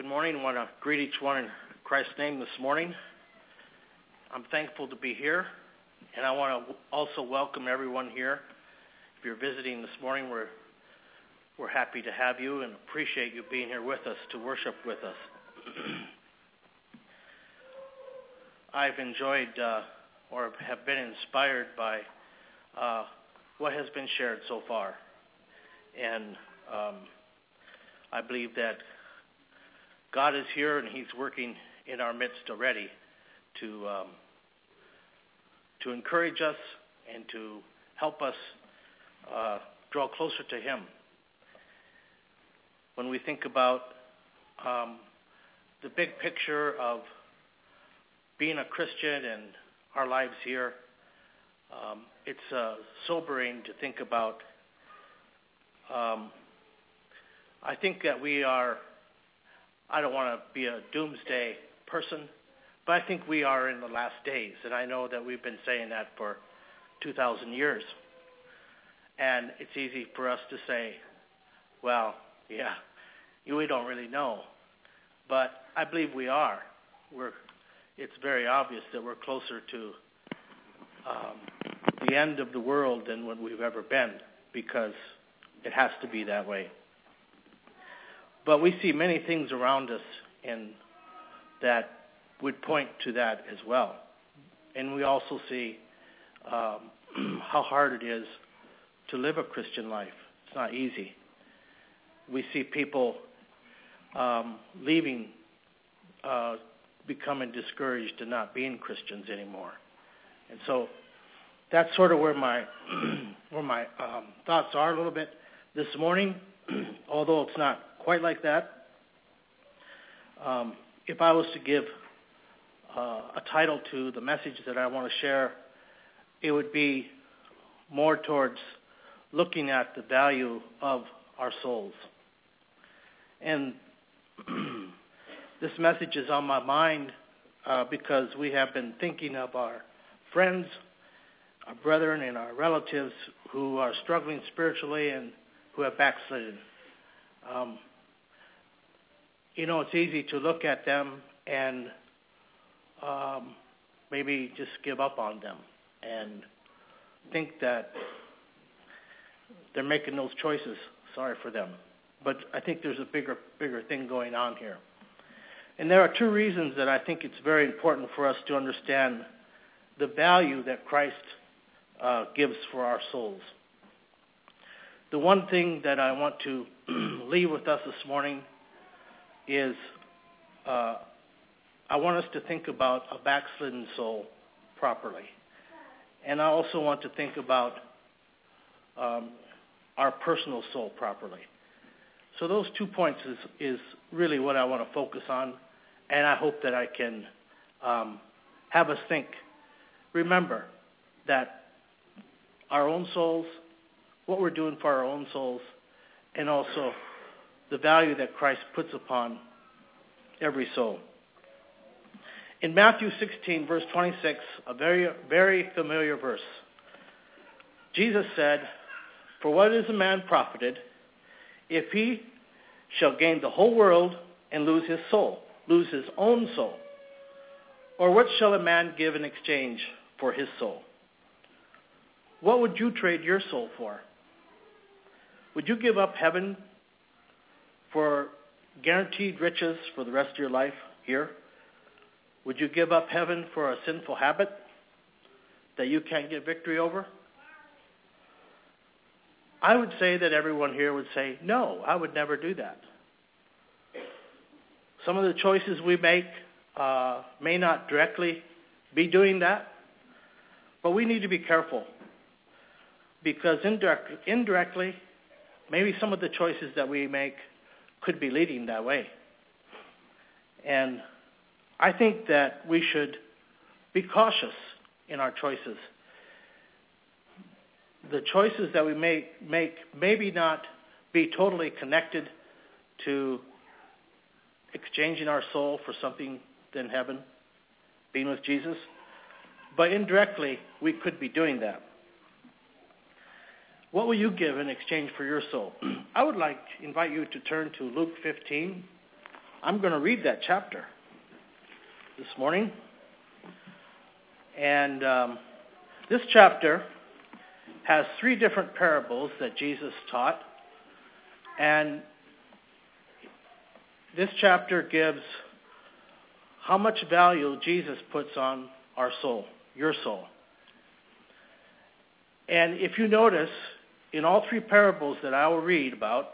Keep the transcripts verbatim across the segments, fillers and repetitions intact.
Good morning. I want to greet each one in Christ's name this morning. I'm thankful to be here, and I want to also welcome everyone here. If you're visiting this morning, we're we're happy to have you and appreciate you being here with us to worship with us. I've enjoyed uh, or have been inspired by uh, what has been shared so far, and um, I believe that God is here and He's working in our midst already to um, to encourage us and to help us uh, draw closer to Him. When we think about um, the big picture of being a Christian and our lives here, um, it's uh, sobering to think about. Um, I think that we are, I don't want to be a doomsday person, but I think we are in the last days, and I know that we've been saying that for two thousand years. And it's easy for us to say, well, yeah, we don't really know. But I believe we are. We're, it's very obvious that we're closer to um, the end of the world than what we've ever been, because it has to be that way. But we see many things around us in that would point to that as well. And we also see um, how hard it is to live a Christian life. It's not easy. We see people um, leaving, uh, becoming discouraged and not being Christians anymore. And so that's sort of where my where my um, thoughts are a little bit this morning, although it's not quite like that. Um, if I was to give uh, a title to the message that I want to share, it would be more towards looking at the value of our souls. And this message is on my mind uh, because we have been thinking of our friends, our brethren, and our relatives who are struggling spiritually and who have backslidden. Um, you know, it's easy to look at them and um, maybe just give up on them and think that they're making those choices. Sorry for them. But I think there's a bigger, bigger thing going on here. And there are two reasons that I think it's very important for us to understand the value that Christ uh, gives for our souls. The one thing that I want to leave with us this morning is uh, I want us to think about a backslidden soul properly. And I also want to think about um, our personal soul properly. So those two points is, is really what I want to focus on, and I hope that I can um, have us think. Remember that our own souls, what we're doing for our own souls, and also the value that Christ puts upon every soul. In Matthew sixteen, verse twenty-six, a very, very familiar verse, Jesus said, "For what is a man profited if he shall gain the whole world and lose his soul, lose his own soul? Or what shall a man give in exchange for his soul?" What would you trade your soul for? Would you give up heaven for guaranteed riches for the rest of your life here? Would you give up heaven for a sinful habit that you can't get victory over? I would say that everyone here would say, no, I would never do that. Some of the choices we make uh, may not directly be doing that, but we need to be careful, because indirect, indirectly, maybe some of the choices that we make could be leading that way. And I think that we should be cautious in our choices. The choices that we make, make maybe not be totally connected to exchanging our soul for something in heaven, being with Jesus, but indirectly we could be doing that. What will you give in exchange for your soul? I would like to invite you to turn to Luke fifteen. I'm going to read that chapter this morning. And um, this chapter has three different parables that Jesus taught. And this chapter gives how much value Jesus puts on our soul, your soul. And if you notice, in all three parables that I will read about,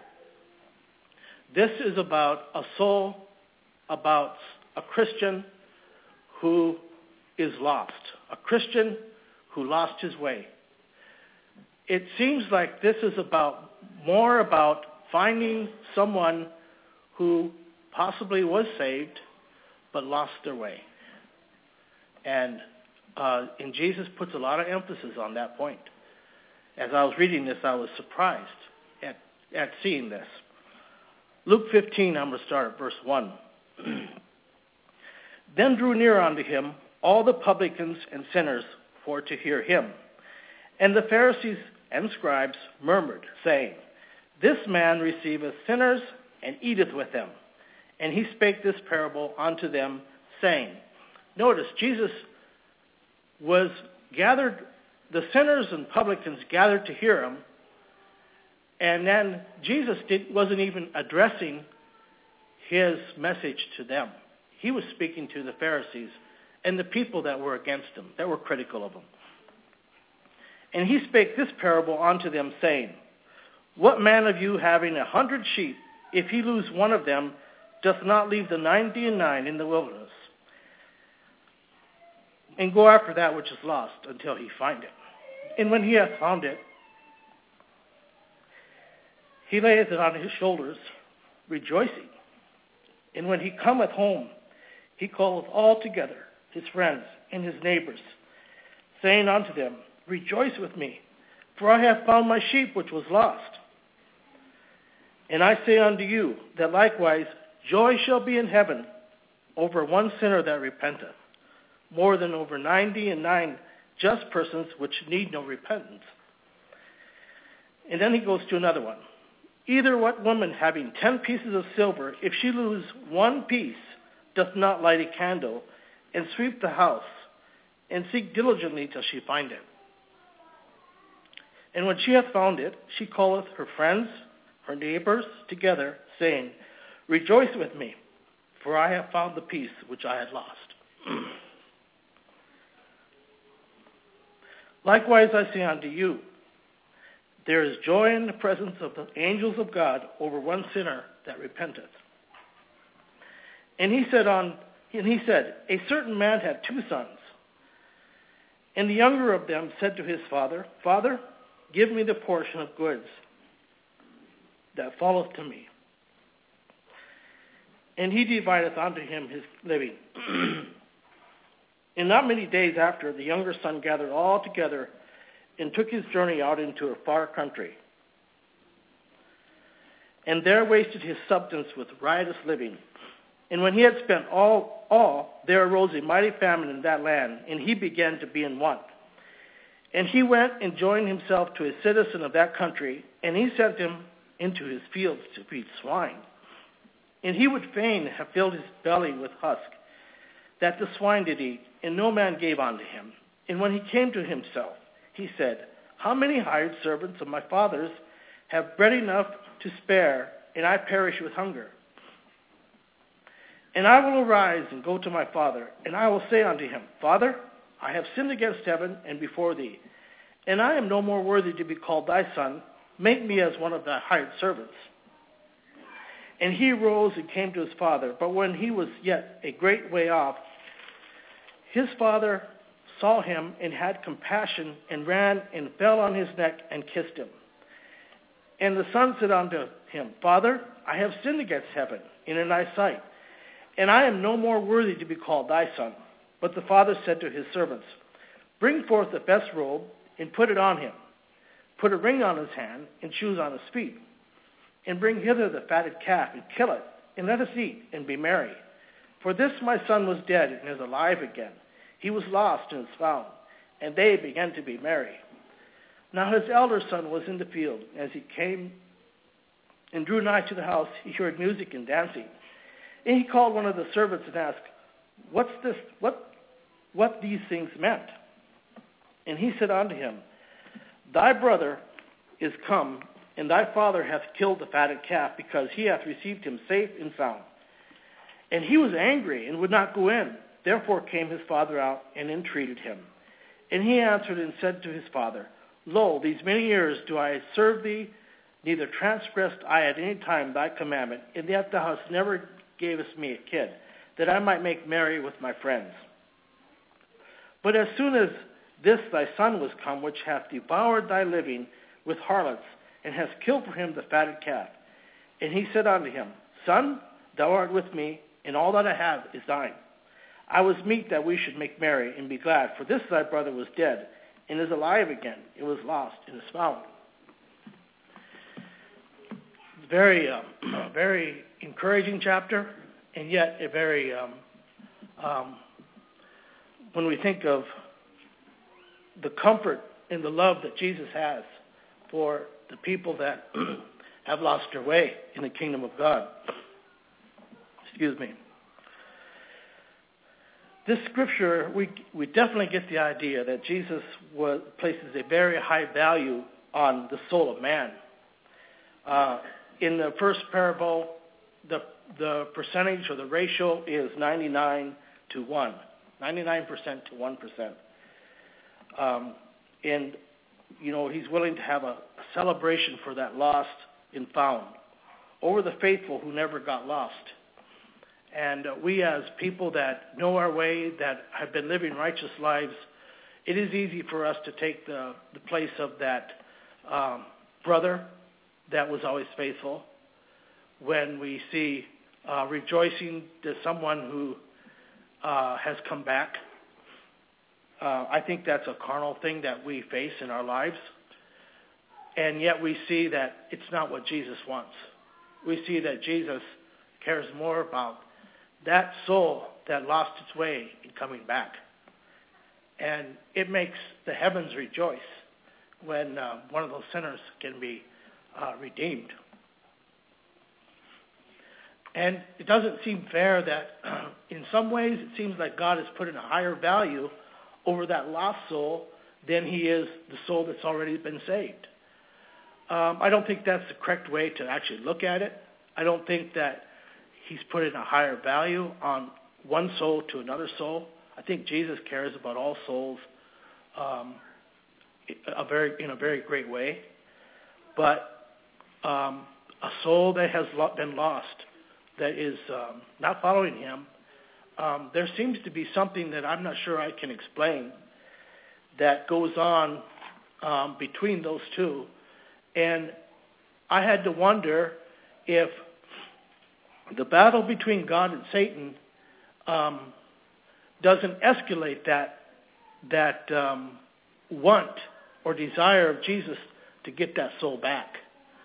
this is about a soul, about a Christian who is lost, a Christian who lost his way. It seems like this is about more about finding someone who possibly was saved but lost their way. And uh, and Jesus puts a lot of emphasis on that point. As I was reading this, I was surprised at, at seeing this. Luke fifteen, I'm going to start at verse one. Then drew near unto him all the publicans and sinners for to hear him. And the Pharisees and scribes murmured, saying, This man receiveth sinners and eateth with them. And he spake this parable unto them, saying, notice, Jesus was gathered, the sinners and publicans gathered to hear him, and then Jesus did, wasn't even addressing his message to them. He was speaking to the Pharisees and the people that were against him, that were critical of him. And he spake this parable unto them, saying, What man of you, having a hundred sheep, if he lose one of them, doth not leave the ninety and nine in the wilderness, and go after that which is lost until he find it? And when he hath found it, he layeth it on his shoulders, rejoicing. And when he cometh home, he calleth all together his friends and his neighbors, saying unto them, Rejoice with me, for I have found my sheep which was lost. And I say unto you, that likewise joy shall be in heaven over one sinner that repenteth, more than over ninety and nine just persons which need no repentance. And then he goes to another one. Either what woman having ten pieces of silver, if she lose one piece, doth not light a candle, and sweep the house, and seek diligently till she find it? And when she hath found it, she calleth her friends, her neighbors together, saying, Rejoice with me, for I have found the piece which I had lost. Likewise I say unto you, there is joy in the presence of the angels of God over one sinner that repenteth. And he said on, and he said, A certain man had two sons, and the younger of them said to his father, Father, give me the portion of goods that falleth to me. And he divideth unto him his living. And not many days after, the younger son gathered all together and took his journey out into a far country, and there wasted his substance with riotous living. And when he had spent all, all, there arose a mighty famine in that land, and he began to be in want. And he went and joined himself to a citizen of that country, and he sent him into his fields to feed swine. And he would fain have filled his belly with husk, that the swine did eat, and no man gave unto him. And when he came to himself, he said, How many hired servants of my father's have bread enough to spare, and I perish with hunger? And I will arise and go to my father, and I will say unto him, Father, I have sinned against heaven and before thee, and I am no more worthy to be called thy son. Make me as one of thy hired servants. And he rose and came to his father. But when he was yet a great way off, his father saw him and had compassion, and ran and fell on his neck and kissed him. And the son said unto him, Father, I have sinned against heaven and in thy sight, and I am no more worthy to be called thy son. But the father said to his servants, Bring forth the best robe and put it on him. Put a ring on his hand and shoes on his feet. And bring hither the fatted calf and kill it, and let us eat and be merry. For this my son was dead and is alive again. He was lost and is found. And they began to be merry. Now his elder son was in the field. As he came and drew nigh to the house, he heard music and dancing. And he called one of the servants and asked, What's this? What, what these things meant? And he said unto him, Thy brother is come, and thy father hath killed the fatted calf, because he hath received him safe and sound. And he was angry, and would not go in. Therefore came his father out, and entreated him. And he answered and said to his father, Lo, these many years do I serve thee, neither transgressed I at any time thy commandment, and yet thou hast never gavest me a kid, that I might make merry with my friends. But as soon as this thy son was come, which hath devoured thy living with harlots, and hast killed for him the fatted calf. And he said unto him, Son, thou art with me, and all that I have is thine. I was meet that we should make merry and be glad, for this thy brother was dead, and is alive again. It was lost, and is found. Very, um, very encouraging chapter, and yet a very, um, um, when we think of the comfort and the love that Jesus has for the people that have lost their way in the kingdom of God. Excuse me. This scripture, we we definitely get the idea that Jesus was, places a very high value on the soul of man. Uh, in the first parable, the the percentage or the ratio is ninety-nine to one, ninety-nine percent to one percent. Um, and, you know, he's willing to have a, a celebration for that lost and found over the faithful who never got lost. And uh, we as people that know our way, that have been living righteous lives, it is easy for us to take the, the place of that um, brother that was always faithful when we see uh, rejoicing to someone who uh, has come back. Uh, I think that's a carnal thing that we face in our lives. And yet we see that it's not what Jesus wants. We see that Jesus cares more about that soul that lost its way in coming back. And it makes the heavens rejoice when uh, one of those sinners can be uh, redeemed. And it doesn't seem fair that uh, in some ways it seems like God has put in a higher value over that lost soul than he is the soul that's already been saved. Um, I don't think that's the correct way to actually look at it. I don't think that he's put in a higher value on one soul to another soul. I think Jesus cares about all souls um, a very, in a very great way. But um, a soul that has been lost, that is um, not following him, um, there seems to be something that I'm not sure I can explain that goes on um, between those two. And I had to wonder if the battle between God and Satan um, doesn't escalate that that um, want or desire of Jesus to get that soul back.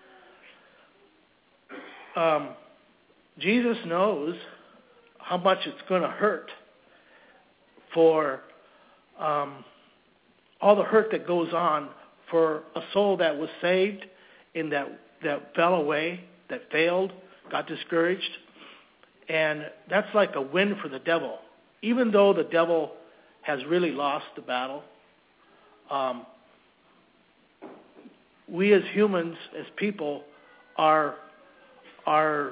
Um, Jesus knows how much it's going to hurt for um, all the hurt that goes on for a soul that was saved and that, that fell away, that failed, got discouraged. And that's like a win for the devil. Even though the devil has really lost the battle, um, we as humans, as people, are, are,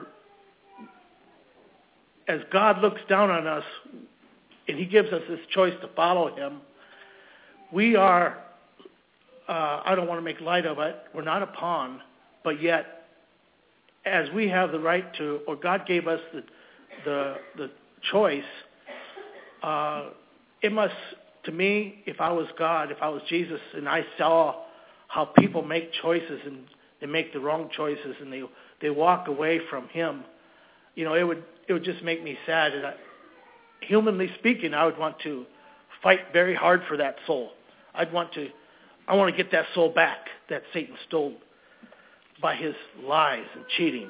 as God looks down on us and he gives us this choice to follow him, we are, uh, I don't want to make light of it, we're not a pawn, but yet as we have the right to, or God gave us the the, the choice, uh, it must, to me, if I was God, if I was Jesus, and I saw how people make choices and they make the wrong choices and they they walk away from him, you know, it would it would just make me sad. And I, humanly speaking, I would want to fight very hard for that soul. I'd want to, I want to get that soul back that Satan stole by his lies and cheating.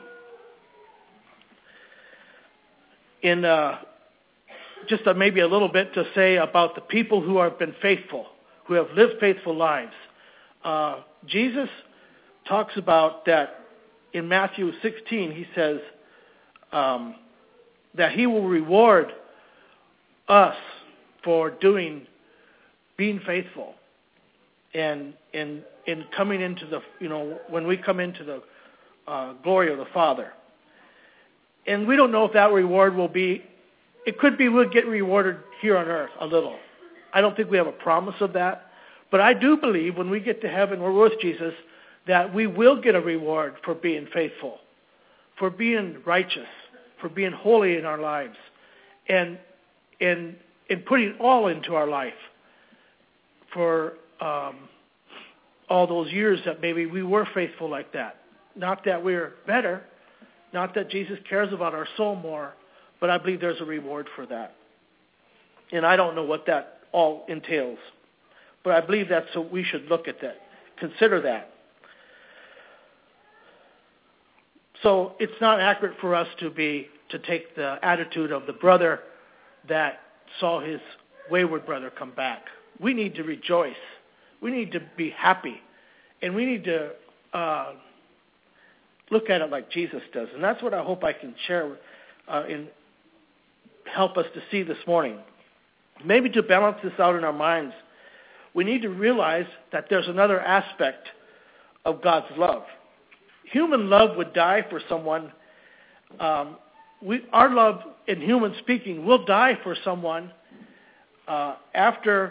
In uh, just a, maybe a little bit to say about the people who have been faithful, who have lived faithful lives. Uh, Jesus talks about that in Matthew sixteen. He says, um, that he will reward us for doing, being faithful, and in in coming into the, you know, when we come into the uh, glory of the Father. And we don't know if that reward will be, it could be we'll get rewarded here on earth a little. I don't think we have a promise of that. But I do believe when we get to heaven, we're with Jesus, that we will get a reward for being faithful, for being righteous, for being holy in our lives, and and and putting all into our life for um, all those years that maybe we were faithful like that. Not that we're better, not that Jesus cares about our soul more, but I believe there's a reward for that. And I don't know what that all entails, but I believe that's so we should look at that, consider that. So it's not accurate for us to be to take the attitude of the brother that saw his wayward brother come back. We need to rejoice. We need to be happy. And we need to uh, look at it like Jesus does. And that's what I hope I can share uh, and help us to see this morning. Maybe to balance this out in our minds, we need to realize that there's another aspect of God's love. Human love would die for someone. Um, we, our love, in human speaking, will die for someone uh, after.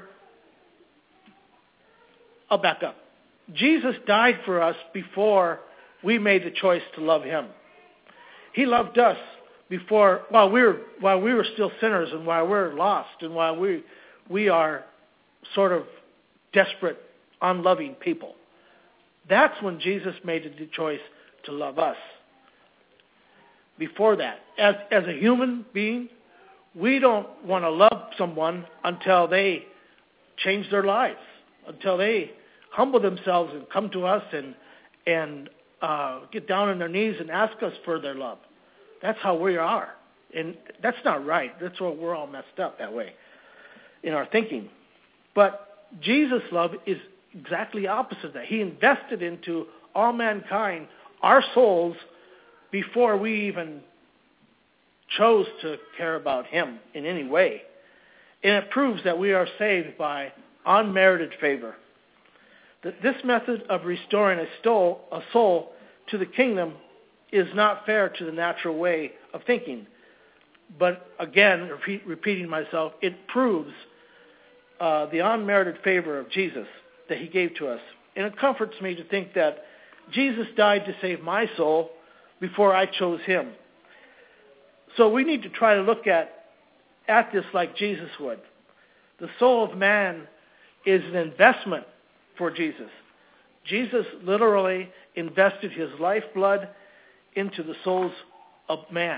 I'll back up. Jesus died for us before we made the choice to love him. He loved us before, while we were while we were still sinners, and while we're lost, and while we we are sort of desperate, unloving people. That's when Jesus made the choice to love us. Before that, as as a human being, we don't want to love someone until they change their lives, until they humble themselves and come to us and and uh, get down on their knees and ask us for their love. That's how we are, and that's not right. That's why we're all messed up that way in our thinking. But Jesus' love is exactly opposite of that. He invested into all mankind, our souls, before we even chose to care about him in any way. And it proves that we are saved by unmerited favor. That this method of restoring a soul, a soul to the kingdom is not fair to the natural way of thinking. But again, repeat, repeating myself, it proves uh, the unmerited favor of Jesus that he gave to us. And it comforts me to think that Jesus died to save my soul before I chose him. So we need to try to look at, at this like Jesus would. The soul of man is an investment for Jesus. Jesus literally invested his lifeblood into the souls of man.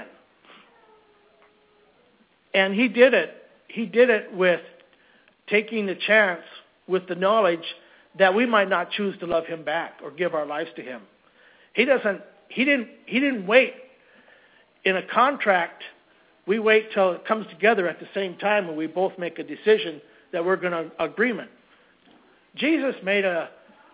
And he did it. He did it with taking the chance with the knowledge that we might not choose to love him back or give our lives to him. He doesn't, he didn't, he didn't wait. In a contract, we wait till it comes together at the same time and we both make a decision that we're going to agreement. Jesus made a,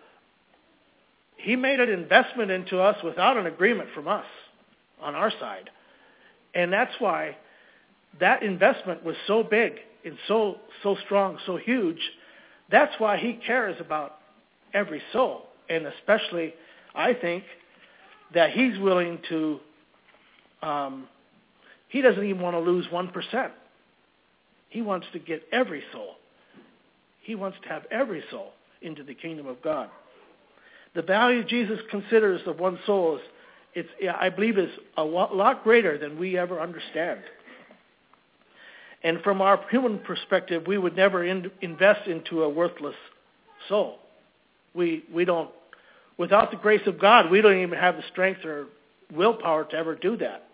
he made an investment into us without an agreement from us on our side. And that's why that investment was so big and so, so strong, so huge. That's why he cares about every soul. And especially, I think, that he's willing to, um, he doesn't even want to lose one percent. He wants to get every soul. He wants to have every soul into the kingdom of God. The value Jesus considers of one soul is, it's, I believe, is a lot greater than we ever understand. And from our human perspective, we would never in, invest into a worthless soul. We we don't, without the grace of God, we don't even have the strength or willpower to ever do that.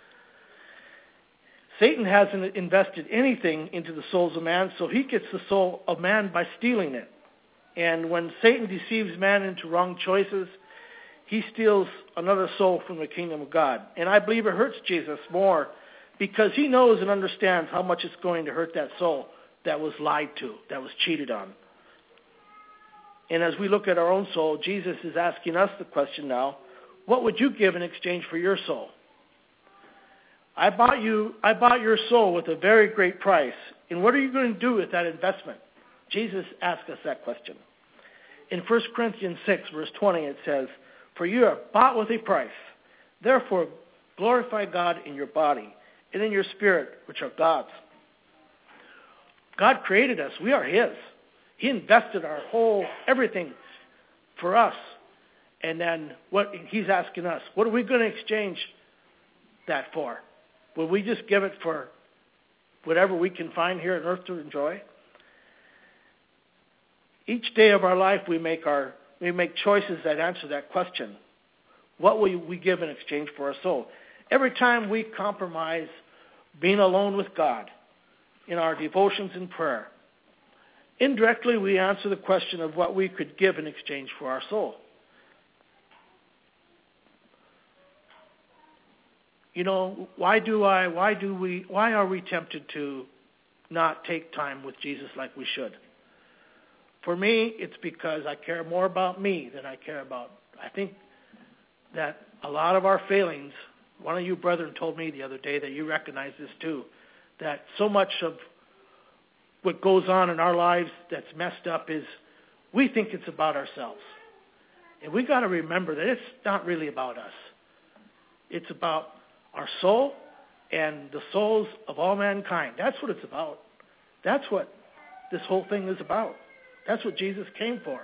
Satan hasn't invested anything into the souls of man, so he gets the soul of man by stealing it. And when Satan deceives man into wrong choices, he steals another soul from the kingdom of God. And I believe it hurts Jesus more because he knows and understands how much it's going to hurt that soul that was lied to, that was cheated on. And as we look at our own soul, Jesus is asking us the question now, what would you give in exchange for your soul? I bought you, I bought your soul with a very great price. And what are you going to do with that investment? Jesus asked us that question. In First Corinthians six, verse twenty, it says, for you are bought with a price. Therefore, glorify God in your body and in your spirit, which are God's. God created us. We are his. He invested our whole, everything for us. And then what he's asking us, what are we going to exchange that for? Will we just give it for whatever we can find here on earth to enjoy? Each day of our life we make our we make choices that answer that question. What will we give in exchange for our soul? Every time we compromise being alone with God in our devotions and prayer, indirectly we answer the question of what we could give in exchange for our soul. You know, why do I, why do we, why are we tempted to not take time with Jesus like we should? For me, it's because I care more about me than I care about. I think that a lot of our failings, one of you brethren told me the other day that you recognize this too, that so much of what goes on in our lives that's messed up is we think it's about ourselves. And we got to remember that it's not really about us. It's about our soul and the souls of all mankind. That's what it's about. That's what this whole thing is about. That's what Jesus came for.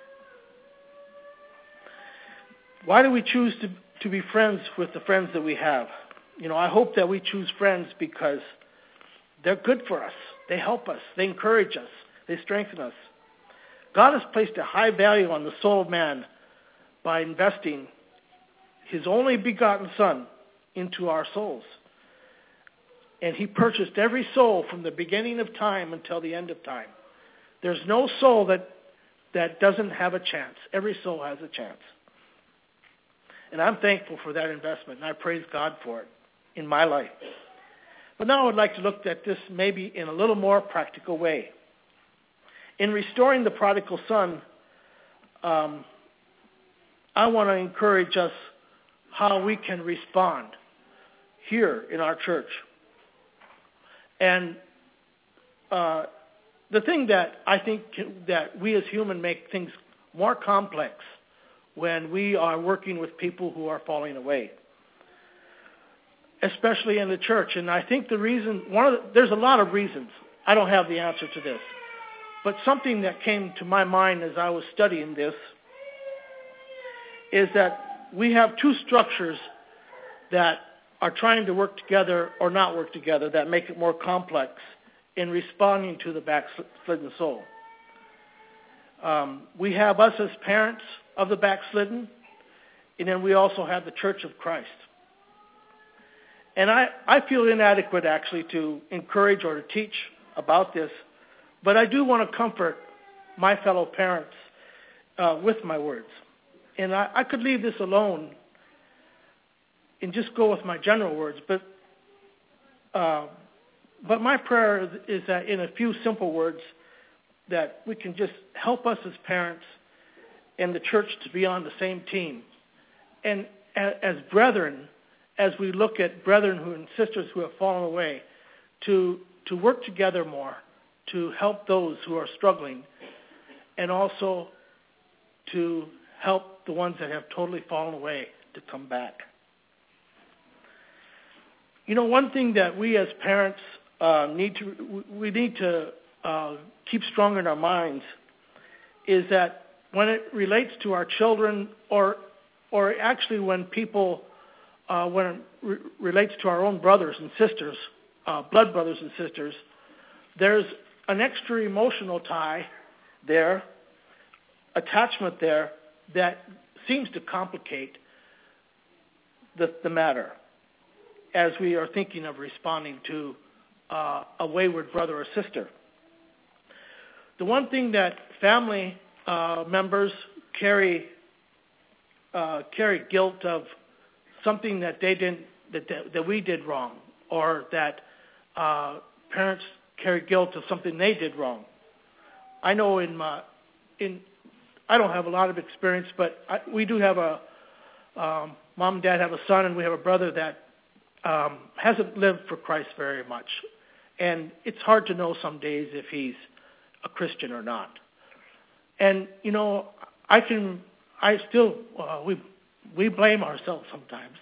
Why do we choose to, to be friends with the friends that we have? You know, I hope that we choose friends because they're good for us. They help us. They encourage us. They strengthen us. God has placed a high value on the soul of man by investing his only begotten Son into our souls. And he purchased every soul from the beginning of time until the end of time. There's no soul that, that doesn't have a chance. Every soul has a chance. And I'm thankful for that investment, and I praise God for it in my life. But now I would like to look at this maybe in a little more practical way. In restoring the prodigal son, um, I want to encourage us how we can respond here in our church. And uh, the thing that I think that we as humans make things more complex when we are working with people who are falling away, especially in the church. And I think the reason, one of the, there's a lot of reasons. I don't have the answer to this. But something that came to my mind as I was studying this is that we have two structures that are trying to work together or not work together that make it more complex in responding to the backslidden soul. Um, we have us as parents of the backslidden, and then we also have the Church of Christ. And I, I feel inadequate actually to encourage or to teach about this, but I do want to comfort my fellow parents uh, with my words. And I, I could leave this alone and just go with my general words, but uh, but my prayer is that in a few simple words that we can just help us as parents and the church to be on the same team. And as brethren, as we look at brethren who and sisters who have fallen away, to to work together more, to help those who are struggling, and also to help the ones that have totally fallen away to come back. You know, one thing that we as parents uh, need to we need to uh, keep strong in our minds is that when it relates to our children, or or actually when people uh, when it re- relates to our own brothers and sisters, uh, blood brothers and sisters, there's an extra emotional tie there, attachment there, that seems to complicate the, the matter as we are thinking of responding to uh, a wayward brother or sister. The one thing that family uh, members carry uh, carry guilt of something that they didn't that that, that we did wrong, or that uh, parents carry guilt of something they did wrong. I know in my in I don't have a lot of experience, but I, we do have a um, mom and dad have a son, and we have a brother that um, hasn't lived for Christ very much. And it's hard to know some days if he's a Christian or not. And, you know, I can, I still, uh, we, we blame ourselves sometimes.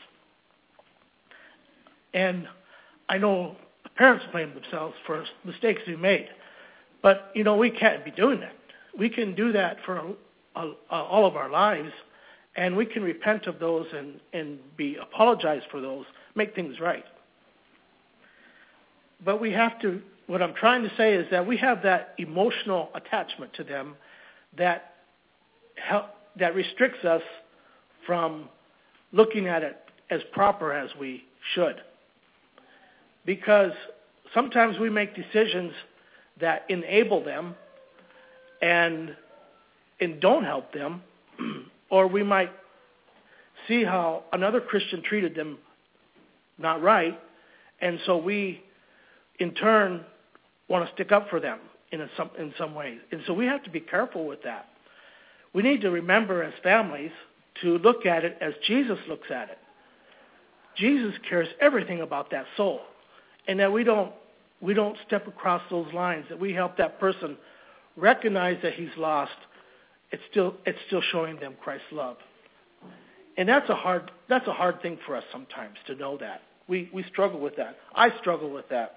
And I know the parents blame themselves for mistakes we made. But, you know, we can't be doing that. We can do that for a, a, a, all of our lives, and we can repent of those and, and be apologize for those, make things right. But we have to, what I'm trying to say is that we have that emotional attachment to them that help, that restricts us from looking at it as proper as we should. Because sometimes we make decisions that enable them and and don't help them, or we might see how another Christian treated them not right, and so we, in turn, want to stick up for them in a, some in some ways. And so we have to be careful with that. We need to remember as families to look at it as Jesus looks at it. Jesus cares everything about that soul, and that we don't we don't step across those lines, that we help that person recognize that he's lost. It's still it's still showing them Christ's love. And that's a hard that's a hard thing for us sometimes to know that. We we struggle with that. I struggle with that.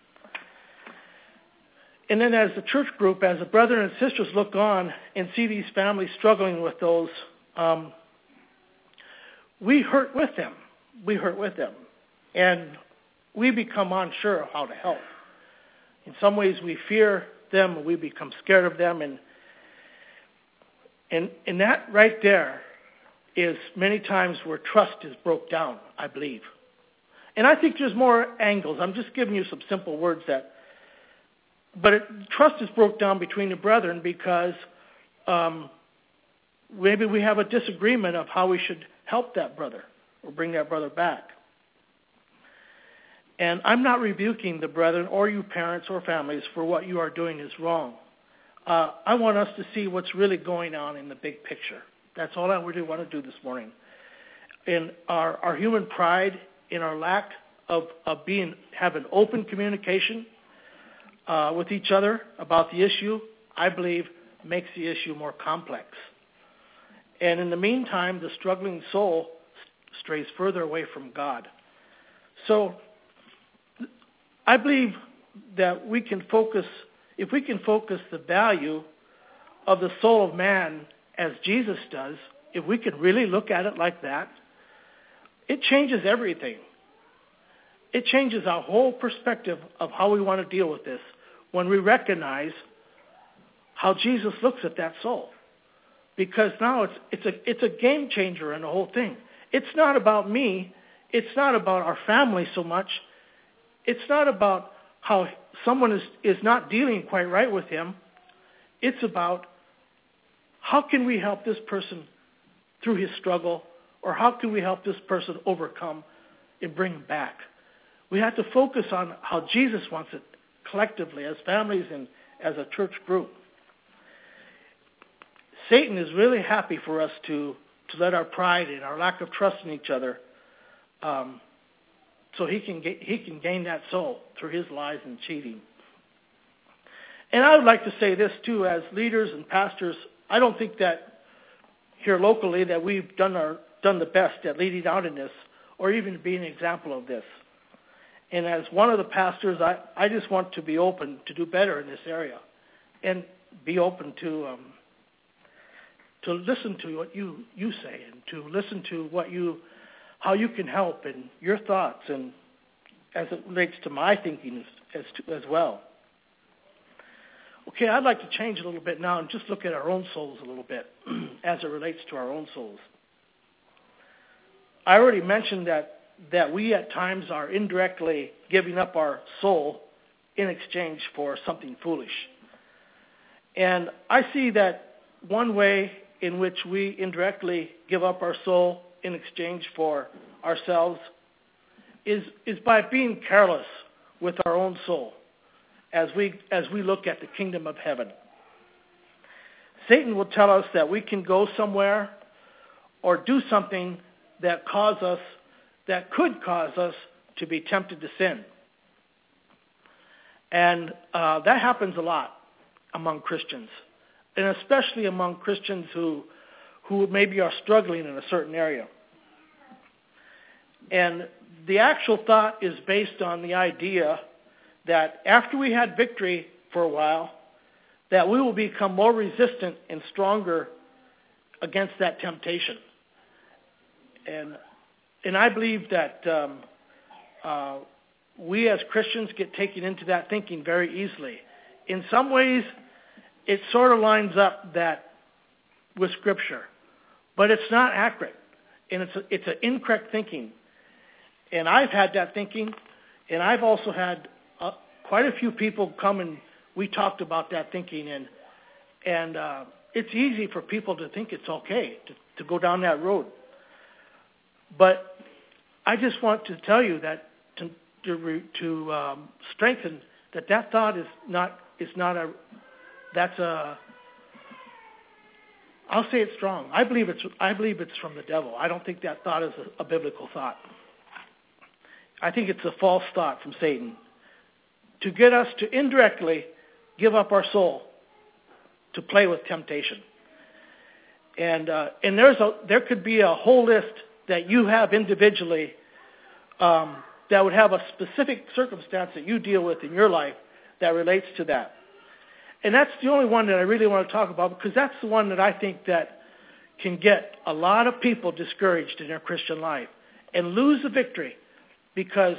And then as the church group, as the brothers and sisters look on and see these families struggling with those, um, we hurt with them. We hurt with them. And we become unsure of how to help. In some ways we fear them, we become scared of them, and and and that right there is many times where trust is broke down, I believe. And I think there's more angles. I'm just giving you some simple words that, but it, trust is broke down between the brethren because um, maybe we have a disagreement of how we should help that brother or bring that brother back. And I'm not rebuking the brethren or you parents or families for what you are doing is wrong. Uh, I want us to see what's really going on in the big picture. That's all I really want to do this morning. In our, our human pride, in our lack of, of being having open communication uh, with each other about the issue, I believe makes the issue more complex. And in the meantime, the struggling soul strays further away from God. So I believe that we can focus, if we can focus the value of the soul of man as Jesus does, if we can really look at it like that, it changes everything. It changes our whole perspective of how we want to deal with this when we recognize how Jesus looks at that soul. Because now it's it's a it's a game changer in the whole thing. It's not about me. It's not about our family so much. It's not about how someone is, is not dealing quite right with him. It's about how can we help this person through his struggle, or how can we help this person overcome and bring him back. We have to focus on how Jesus wants it collectively as families and as a church group. Satan is really happy for us to, to let our pride and our lack of trust in each other um, so he can get, he can gain that soul through his lies and cheating. And I would like to say this too, as leaders and pastors, I don't think that here locally that we've done our done the best at leading out in this, or even being an example of this. And as one of the pastors, I, I just want to be open to do better in this area, and be open to um, to listen to what you, you say, and to listen to what you how you can help and your thoughts, and as it relates to my thinking as, as, to, as well. Okay, I'd like to change a little bit now and just look at our own souls a little bit as it relates to our own souls. I already mentioned that, that we at times are indirectly giving up our soul in exchange for something foolish. And I see that one way in which we indirectly give up our soul in exchange for ourselves is, is by being careless with our own soul as we as we look at the kingdom of heaven. Satan will tell us that we can go somewhere or do something that cause us that could cause us to be tempted to sin. And uh, that happens a lot among Christians, and especially among Christians who who maybe are struggling in a certain area. And the actual thought is based on the idea that after we had victory for a while, that we will become more resistant and stronger against that temptation. And and I believe that um, uh, we as Christians get taken into that thinking very easily. In some ways, it sort of lines up that with Scripture, but it's not accurate, and it's a, it's an incorrect thinking. And I've had that thinking, and I've also had uh, quite a few people come and we talked about that thinking, and and uh, it's easy for people to think it's okay to, to go down that road. But I just want to tell you that to to, to um, strengthen that that thought is not is not a that's a I'll say it's strong. I believe it's I believe it's from the devil. I don't think that thought is a, a biblical thought. I think it's a false thought from Satan to get us to indirectly give up our soul to play with temptation. And uh, and there's a there could be a whole list that you have individually um, that would have a specific circumstance that you deal with in your life that relates to that. And that's the only one that I really want to talk about, because that's the one that I think that can get a lot of people discouraged in their Christian life and lose the victory, because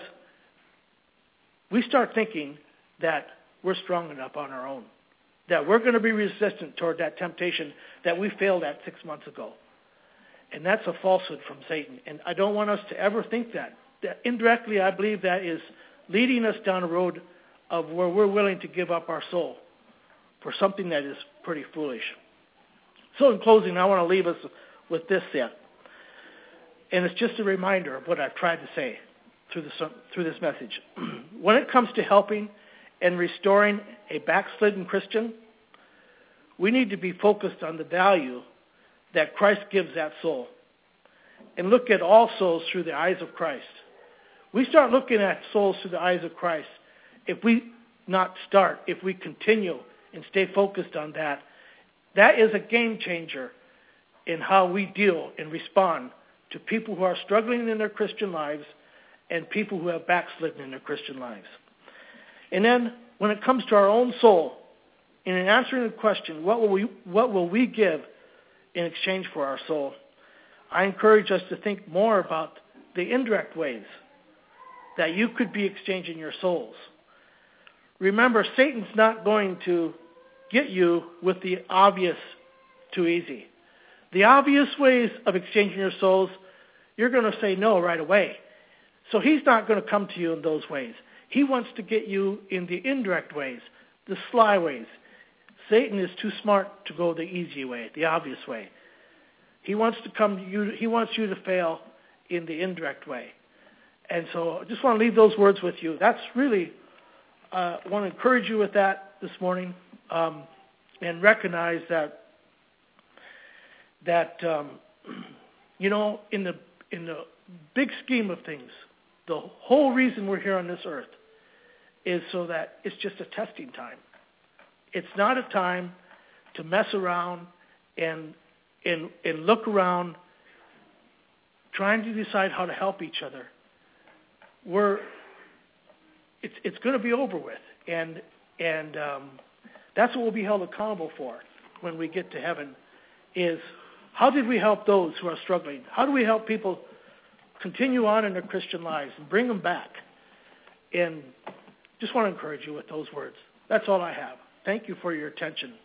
we start thinking that we're strong enough on our own, that we're going to be resistant toward that temptation that we failed at six months ago. And that's a falsehood from Satan. And I don't want us to ever think that. That indirectly, I believe that is leading us down a road of where we're willing to give up our soul for something that is pretty foolish. So in closing, I want to leave us with this yet. And it's just a reminder of what I've tried to say through this, through this message. When it comes to helping and restoring a backslidden Christian, we need to be focused on the value that Christ gives that soul and look at all souls through the eyes of Christ. We start looking at souls through the eyes of Christ if we not start, if we continue and stay focused on that. That is a game changer in how we deal and respond to people who are struggling in their Christian lives and people who have backslidden in their Christian lives. And then when it comes to our own soul, in answering the question, what will we, what will we give in exchange for our soul? I encourage us to think more about the indirect ways that you could be exchanging your souls. Remember, Satan's not going to get you with the obvious too easy. The obvious ways of exchanging your souls, you're going to say no right away. So he's not going to come to you in those ways. He wants to get you in the indirect ways, the sly ways. Satan is too smart to go the easy way, the obvious way. He wants to come to you, he wants you to fail in the indirect way. And so I just want to leave those words with you. That's really, uh, I want to encourage you with that this morning, um, and recognize that, that um, you know, in the in the big scheme of things, the whole reason we're here on this earth is so that it's just a testing time. It's not a time to mess around and and and look around trying to decide how to help each other. We're it's it's going to be over with, and and um, that's what we'll be held accountable for when we get to heaven. Is how did we help those who are struggling? How do we help people continue on in their Christian lives and bring them back? And just want to encourage you with those words. That's all I have. Thank you for your attention.